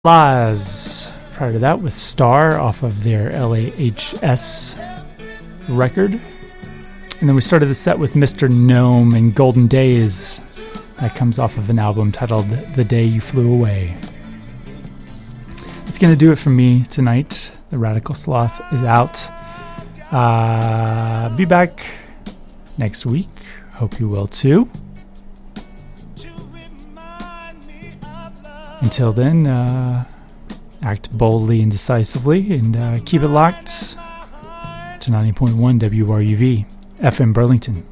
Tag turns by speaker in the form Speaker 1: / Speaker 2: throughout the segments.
Speaker 1: Laz. Prior to that with Star off of their LAHS record. And then we started the set with Mr. Gnome and Golden Days. That comes off of an album titled The Day You Flew Away. That's going to do it for me tonight. The Radical Sloth is out. Be back next week. Hope you will too. Until then, act boldly and decisively, and keep it locked to 90.1 WRUV, FM Burlington.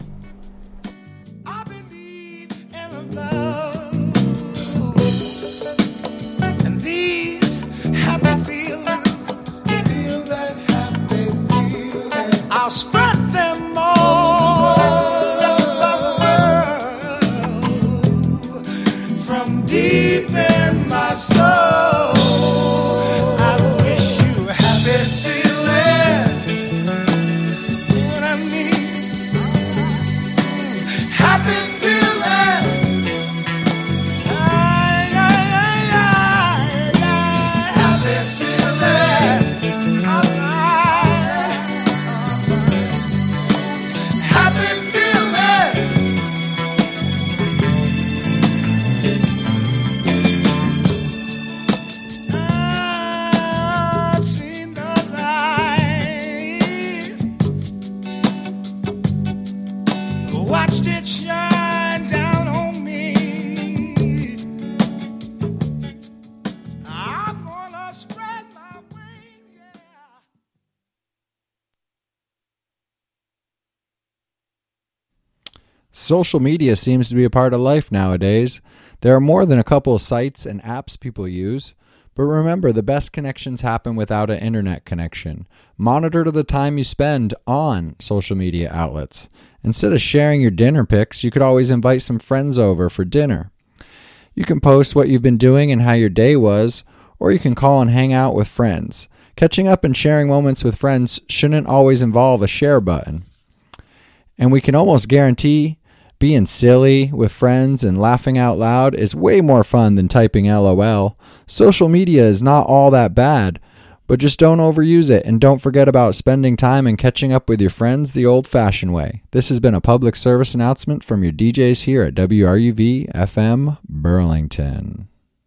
Speaker 2: Social media seems to be a part of life nowadays. There are more than a couple of sites and apps people use. But remember, the best connections happen without an internet connection. Monitor the time you spend on social media outlets. Instead of sharing your dinner pics, you could always invite some friends over for dinner. You can post what you've been doing and how your day was, or you can call and hang out with friends. Catching up and sharing moments with friends shouldn't always involve a share button. And we can almost guarantee being silly with friends and laughing out loud is way more fun than typing LOL. Social media is not all that bad, but just don't overuse it, and don't forget about spending time and catching up with your friends the old-fashioned way. This has been a public service announcement from your DJs here at WRUV FM Burlington.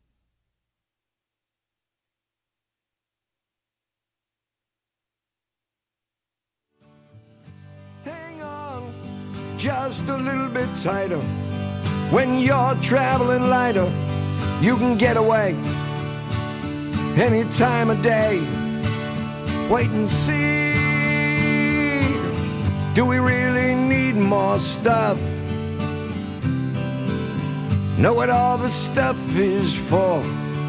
Speaker 3: Just a little bit tighter. When you're traveling lighter, you can get away any time of day. Wait and see. Do we really need more stuff? Know what all the stuff is for.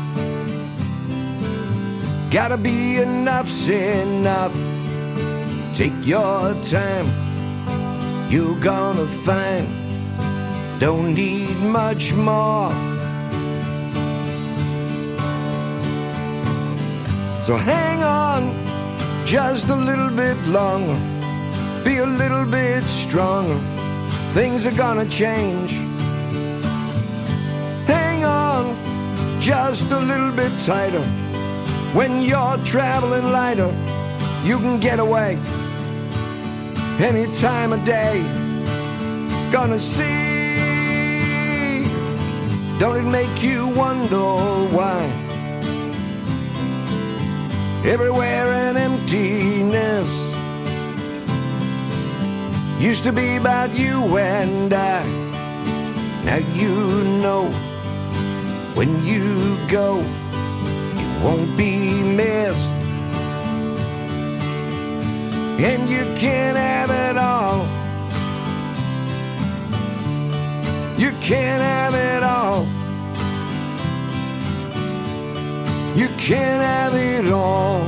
Speaker 3: Gotta be enough's enough. Take your time. You're gonna find don't need much more. So hang on just a little bit longer. Be a little bit stronger. Things are gonna change. Hang on just a little bit tighter. When you're traveling lighter, you can get away any time of day. Gonna see. Don't it make you wonder why? Everywhere an emptiness. Used to be about you and I. Now you know when you go, you won't be missed. And you can't have it all. You can't have it all. You can't have it all.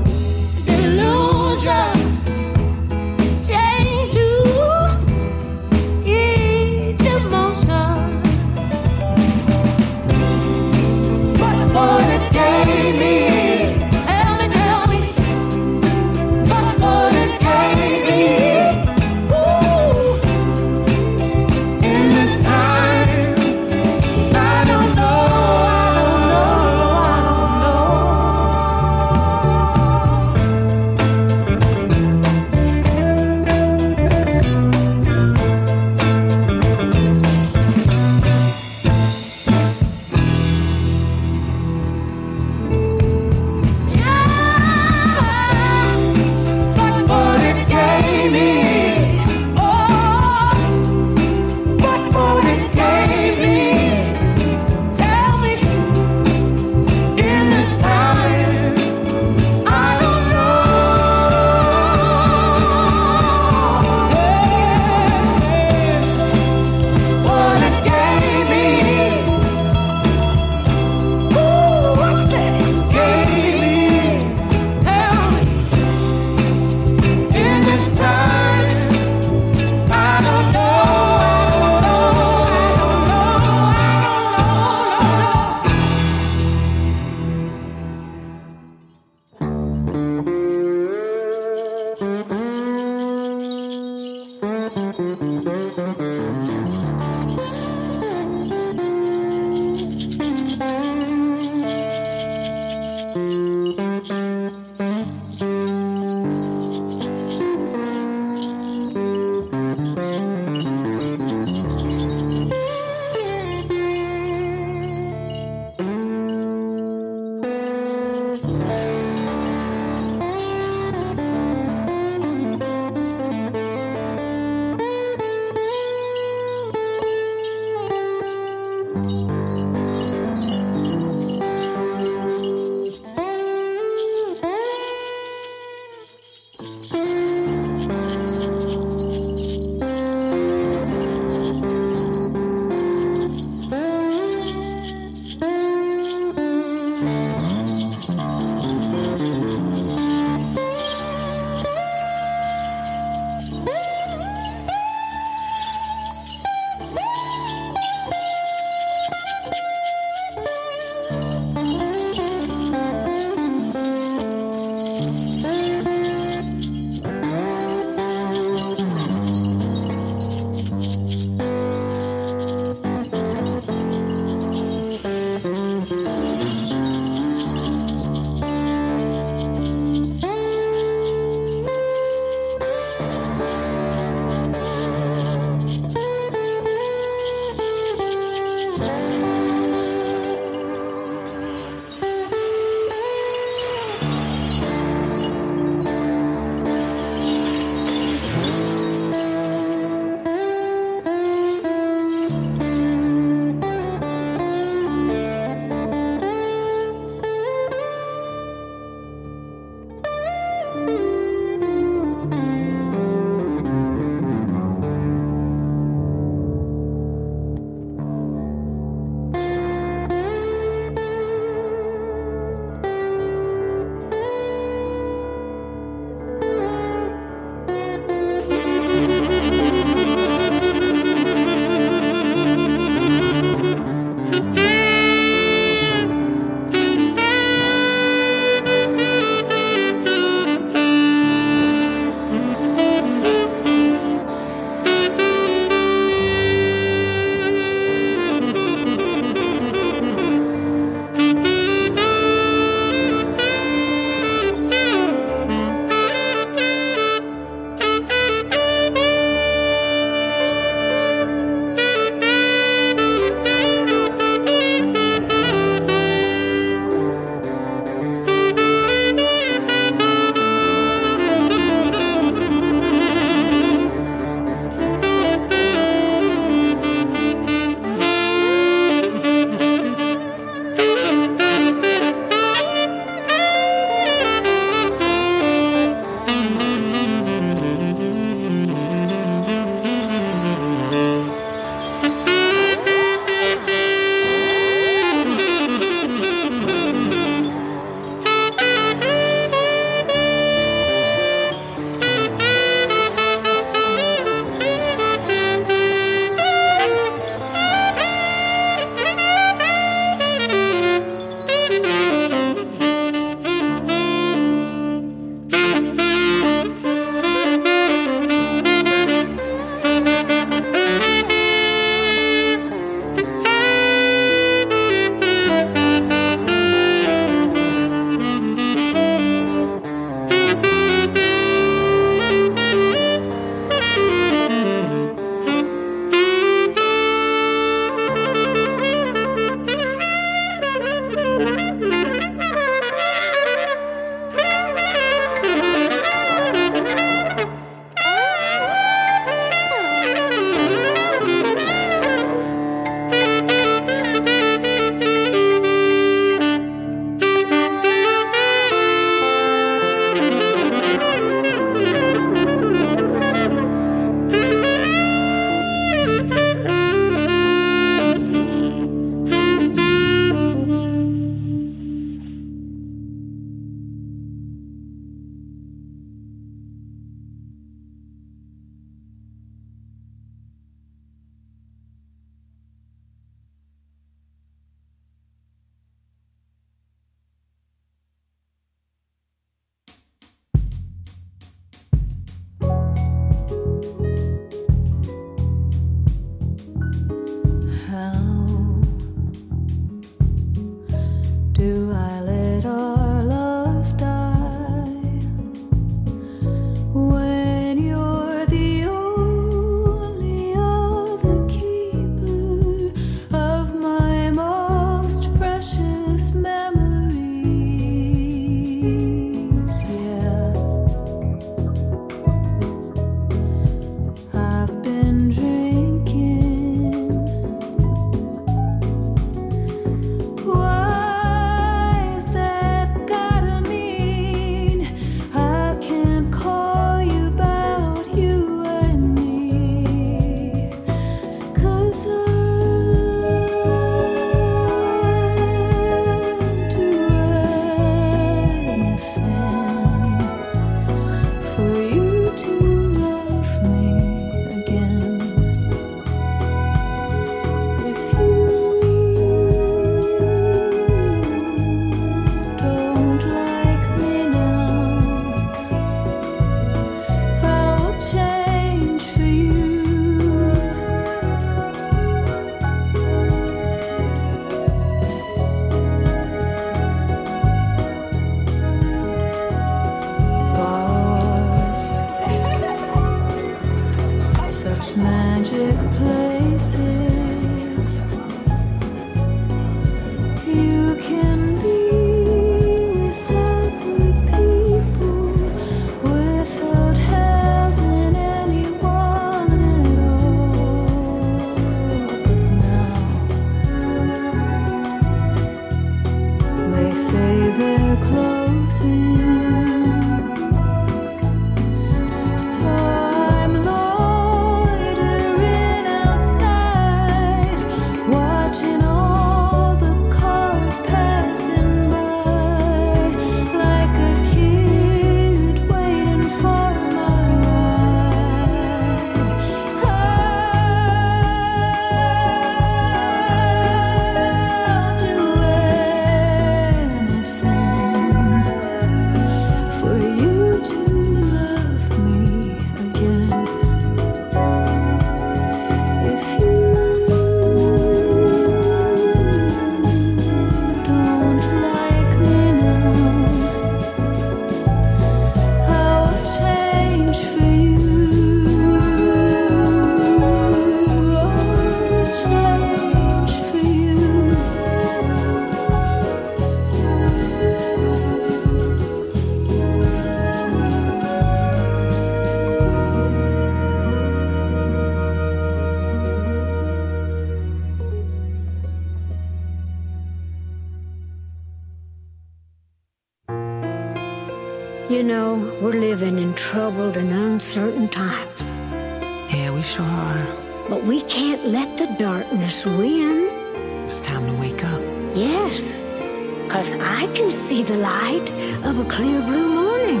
Speaker 4: You know, we're living in troubled and uncertain times.
Speaker 5: Yeah, we sure are.
Speaker 4: But we can't let the darkness win.
Speaker 5: It's time to wake up.
Speaker 4: Yes, 'cause I can see the light of a clear blue morning.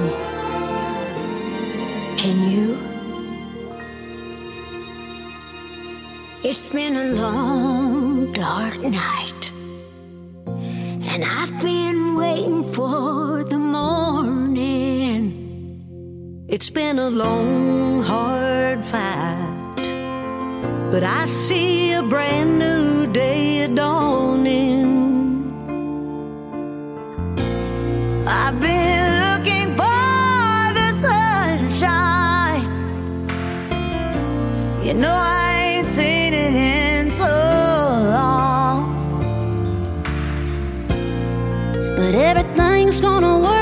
Speaker 4: Can you? It's been a long, dark night, and I've been waiting for the morning.
Speaker 6: It's been a long, hard fight, but I see a brand new day dawning. I've been looking for the sunshine. You know I ain't seen it in so long, but everything's gonna work